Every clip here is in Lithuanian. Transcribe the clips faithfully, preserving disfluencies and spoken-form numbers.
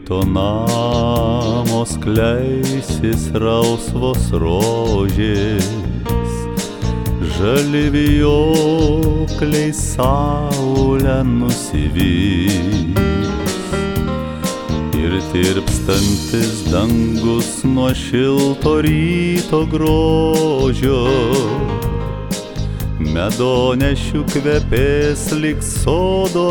to namo skleisis rausvos rožės, žali vijokliai saulę nusivys ir tirpstantis dangus nuo šilto ryto grožio. Medonešių kvepės lyg sodo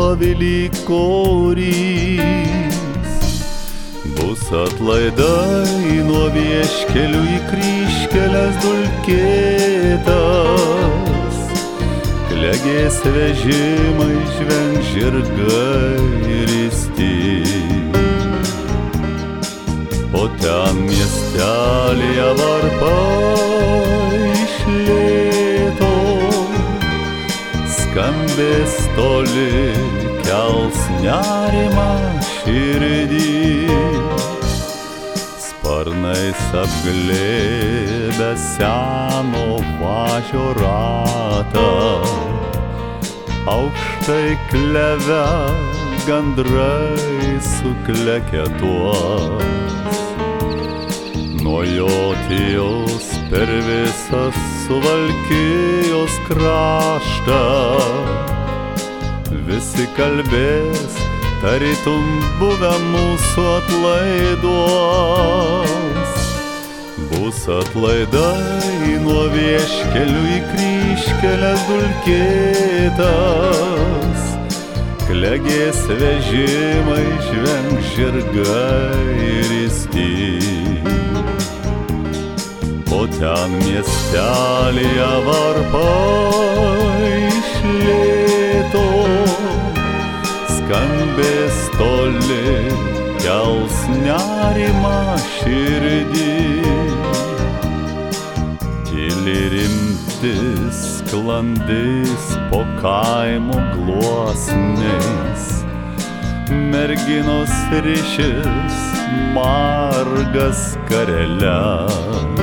avilykorys, bus atlaidai nuo vieškelių į kryžkeles dulkėtas, klegės vežimai žvengs žirgai risti. O ten miestelyje varpai iš lėto skambės toli, kels nerimą širdį. Sparnais apglėbę seno važio ratą, aukštai kleve gandrai sukleketuos. Nuo Jotijos per visą Suvalkijos kraštą visi kalbės, tarytum buvę mūsų atlaiduos. Bus atlaidai nuo vieškelių į kryžkeles dulkėtas, klegės vežimai žvengs žirgai risti. O ten miestelyje varpai iš lėto skambės toli, kels nerimą širdį. Tyli rimtis sklandys po kaimo gluosniais, merginos rišis margas skareles.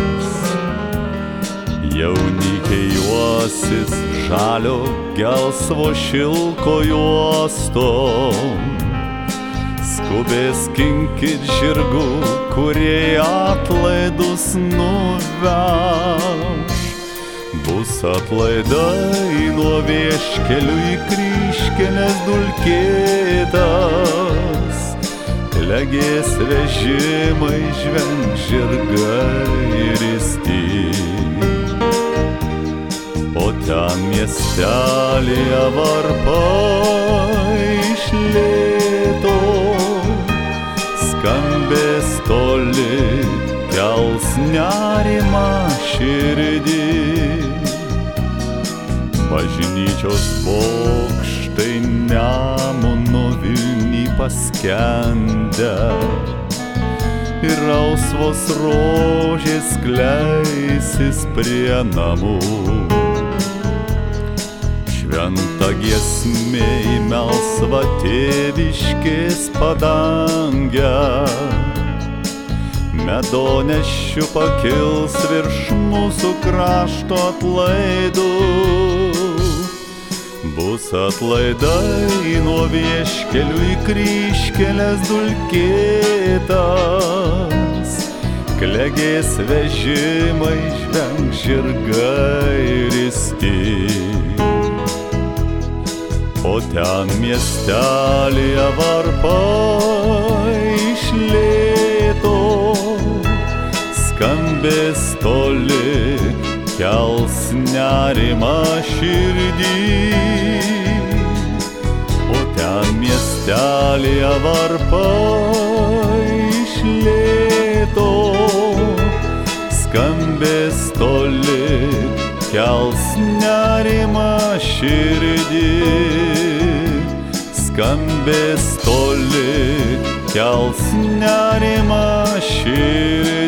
Jaunikiai juosis žalio gelsvo šilko juostom, skubės kinkit žirgų, kurie atlaidus nuveš. Bus atlaidai nuo vieškelių į kryžkeles dulkėtas, klegės vežimai žvengs žirgai risti. O ten miestelyje varpai iš lėto skambės toli, kels nerimą širdį. Bažnyčios bokštai Nemuno Vilny paskendę ir rausvos rožės skleisis prie namų. Šventa giesmė į melsvą tėviškės padangę, medonešių pakils virš mūsų krašto atlaidų. Bus atlaidai nuo vieškelių į kryžkeles dulkėtas, klegės vežimai žvengs žirgai risti. O ten miestelyje varpai iš lėto skambės toli, kels nerimą širdį. O ten miestelyje varpai iš lėto skambės toli, kels nerimą širdį. Skambės toli, kels nerimą širdį.